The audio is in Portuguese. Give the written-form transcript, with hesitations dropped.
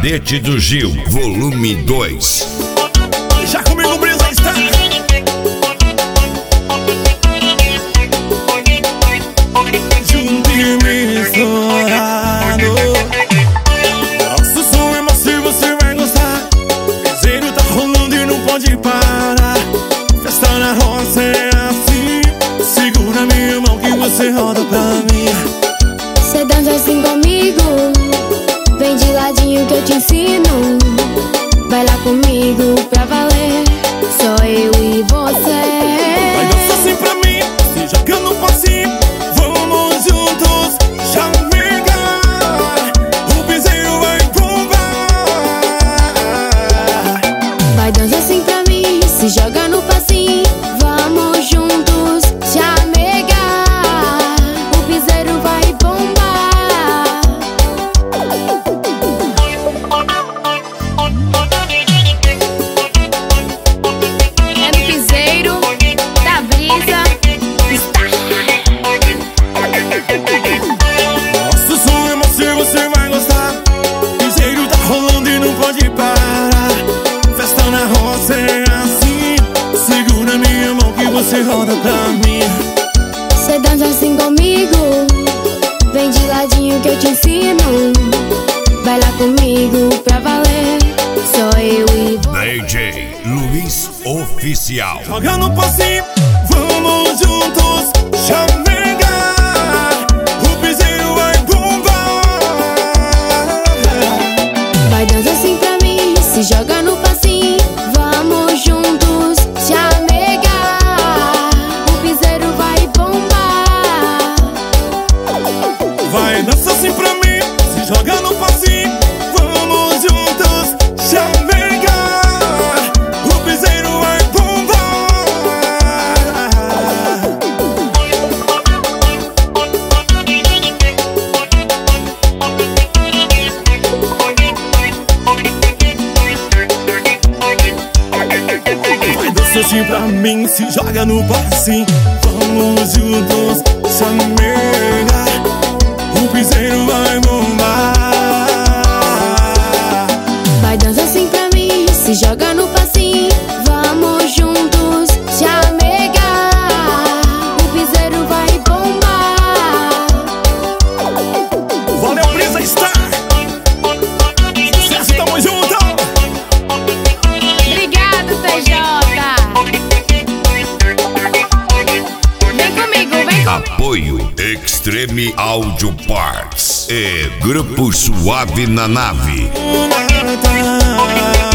Cadete do Gil, volume 2. Já comigo, Brisa está. Junto e misturado. Nosso som é macio, você vai gostar. Piseiro tá rolando e não pode parar. Festa na roça é assim. Segura minha mão que você roda pra mim. Cê dança assim comigo, vem de ladinho que eu te ensino. Vai lá comigo pra valer, só eu e você. Vai dançar assim pra mim, se joga no passinho. Vamos juntos chamegar. O piseiro vai bombar. Vai dançar assim pra mim, se joga no passinho. Vamos juntos chamegar. O piseiro vai bombar. Você roda pra mim. Cê dança assim comigo, vem de ladinho que eu te ensino. Vai lá comigo pra valer, só eu e você. DJ Luiz Oficial. Joga no passinho, vamos juntos chamegar. O piseiro vai bombar. Vai dançar assim pra mim, se joga no passinho. Vamos juntos chamegar. Vai dançar assim pra mim, se joga no passinho. Vamos juntos chamegar. O piseiro vai bombar. Vai dançar assim pra mim, se joga no passinho. Vamos juntos chamegar. O piseiro vai bombar. Vai dançar assim pra mim, se joga no passinho. Vamos juntos chamegar. O piseiro vai bombar. Valeu, Brisa está. Sucesso, tamo junto. Obrigado, TJ. Vem comigo, vem comigo. Apoio Extreme Audio Parts e Grupo Suave na Nave.